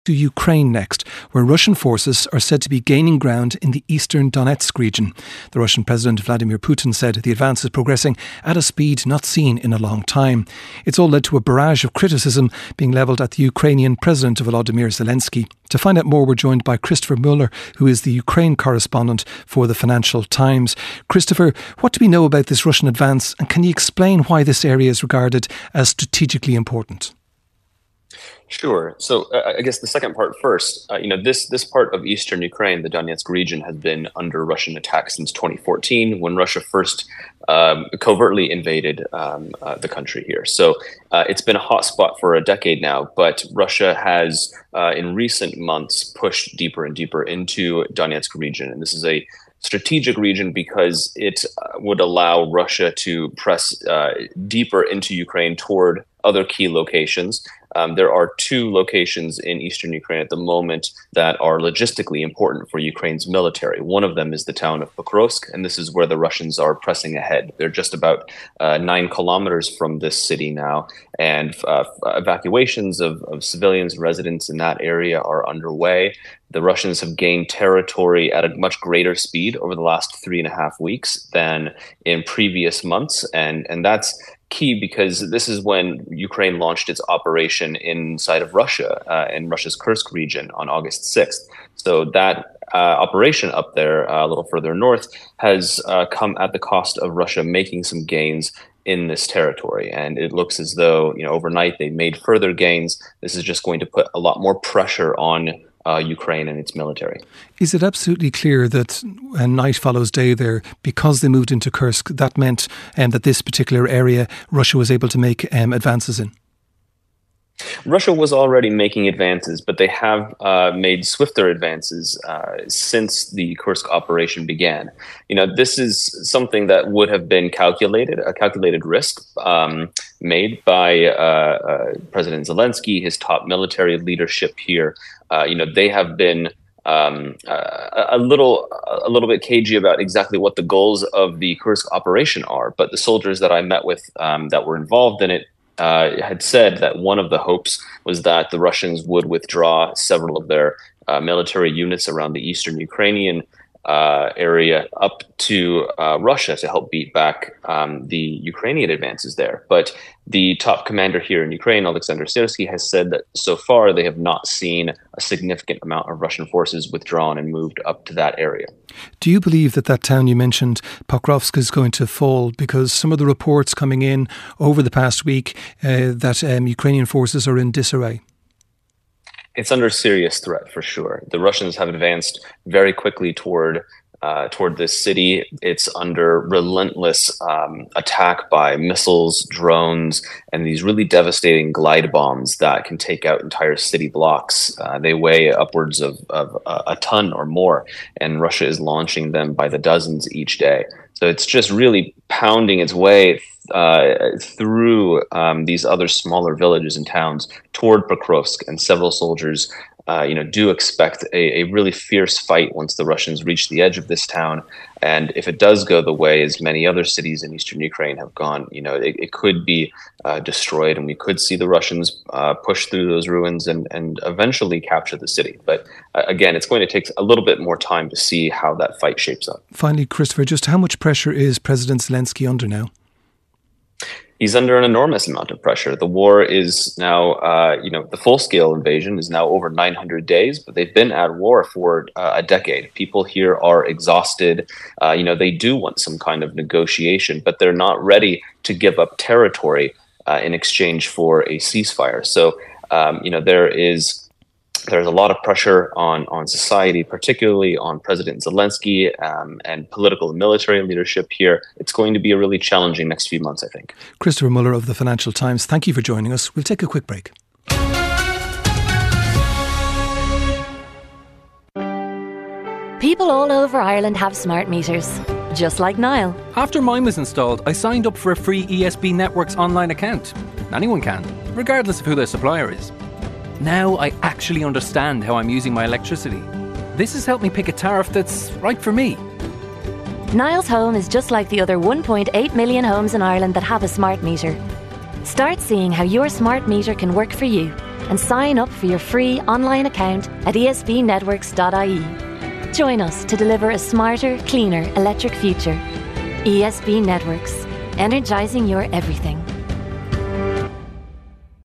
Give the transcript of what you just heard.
To Ukraine next, where Russian forces are said to be gaining ground in the eastern Donetsk region. The Russian President Vladimir Putin said the advance is progressing at a speed not seen in a long time. It's all led to a barrage of criticism being levelled at the Ukrainian President Volodymyr Zelensky. To find out more, we're joined by Christopher Muller, who is the Ukraine correspondent for the Financial Times. Christopher, what do we know about this Russian advance, and can you explain why this area is regarded as strategically important? Sure. So I guess the second part first, this part of eastern Ukraine, the Donetsk region, has been under Russian attack since 2014, when Russia first covertly invaded the country here. So it's been a hot spot for a decade now, but Russia has in recent months pushed deeper and deeper into Donetsk region. And this is a strategic region because it would allow Russia to press deeper into Ukraine toward other key locations. There are two locations in eastern Ukraine at the moment that are logistically important for Ukraine's military. One of them is the town of Pokrovsk, and this is where the Russians are pressing ahead. They're just about 9 kilometers from this city now, and evacuations of civilians and residents in that area are underway. The Russians have gained territory at a much greater speed over the last 3.5 weeks than in previous months, and that's key because this is when Ukraine launched its operation inside of Russia, in Russia's Kursk region on August 6th. So that operation up there, a little further north, has come at the cost of Russia making some gains in this territory. And it looks as though, overnight they made further gains. This is just going to put a lot more pressure on Ukraine and its military. Is it absolutely clear that night follows day there, because they moved into Kursk, that meant that this particular area Russia was able to make advances in? Russia was already making advances, but they have made swifter advances since the Kursk operation began. This is something that would have been a calculated risk made by President Zelensky, his top military leadership here. They have been a little bit cagey about exactly what the goals of the Kursk operation are, but the soldiers that I met with that were involved in it had said that one of the hopes was that the Russians would withdraw several of their military units around the eastern Ukrainian area up to Russia to help beat back the Ukrainian advances there. But the top commander here in Ukraine, Alexander Syrsky, has said that so far they have not seen a significant amount of Russian forces withdrawn and moved up to that area. Do you believe that town you mentioned, Pokrovsk, is going to fall? Because some of the reports coming in over the past week that Ukrainian forces are in disarray. It's under serious threat for sure. The Russians have advanced very quickly toward this city. It's under relentless attack by missiles, drones, and these really devastating glide bombs that can take out entire city blocks. They weigh upwards of a ton or more, and Russia is launching them by the dozens each day. So it's just really pounding its way through these other smaller villages and towns toward Pokrovsk, and several soldiers do expect a really fierce fight once the Russians reach the edge of this town. And if it does go the way as many other cities in eastern Ukraine have gone, it could be destroyed, and we could see the Russians push through those ruins and eventually capture the city. But again, it's going to take a little bit more time to see how that fight shapes up. Finally, Christopher, just how much pressure is President Zelensky under now? He's under an enormous amount of pressure. The war is now, the full-scale invasion is now over 900 days, but they've been at war for a decade. People here are exhausted. They do want some kind of negotiation, but they're not ready to give up territory in exchange for a ceasefire. So, there's a lot of pressure on society, particularly on President Zelensky and political and military leadership here. It's going to be a really challenging next few months, I think. Christopher Muller of the Financial Times, thank you for joining us. We'll take a quick break. People all over Ireland have smart meters, just like Niall. After mine was installed, I signed up for a free ESB Networks online account. Anyone can, regardless of who their supplier is. Now I actually understand how I'm using my electricity. This has helped me pick a tariff that's right for me. Niall's home is just like the other 1.8 million homes in Ireland that have a smart meter. Start seeing how your smart meter can work for you and sign up for your free online account at esbnetworks.ie. Join us to deliver a smarter, cleaner electric future. ESB Networks, energising your everything.